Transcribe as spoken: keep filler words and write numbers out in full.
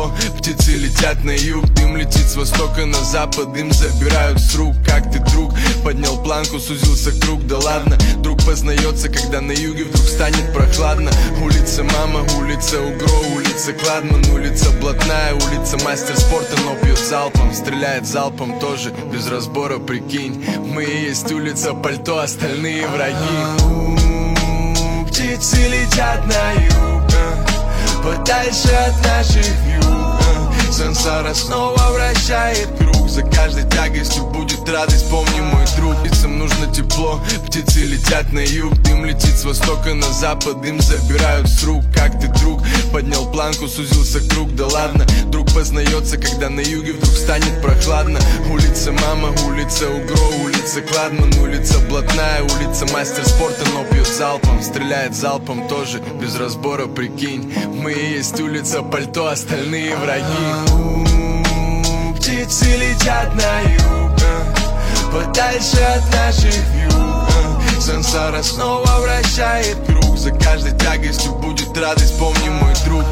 тепло, птицы летят на юг. Дым летит с востока на запад, дым забирают с рук. Как ты, друг? Поднял планку, сузился круг. Да ладно, друг познается, когда на юге вдруг станет прохладно. Улица Мама, улица Угро, улица Кладман, улица Блатная, улица мастер спорта, но пьет залпом, стреляет залпом тоже, без разбора, прикинь. Мы и есть улица Пальто, остальные враги. Птицы летят на юг, подальше от наших вьюг. Сансара снова вращает круг. За каждой тягостью будет радость, помни, мой друг. Птицам нужно тепло, птицы летят на юг. Дым летит с востока на запад, дым забирают с рук. Как ты, друг? Поднял планку, сузился круг. Да ладно, друг познается, когда на юге вдруг станет прохладно. Улица Мама, улица Угро, улица Кладман, улица Блатная, улица мастер спорта, но пьет залпом, стреляет залпом тоже, без разбора, прикинь. Мы и есть улица Пальто, остальные враги. Птицы летят на юг, подальше от наших вьюг. Сансара снова вращает круг. За каждой тягостью будет радость, помни, мой друг.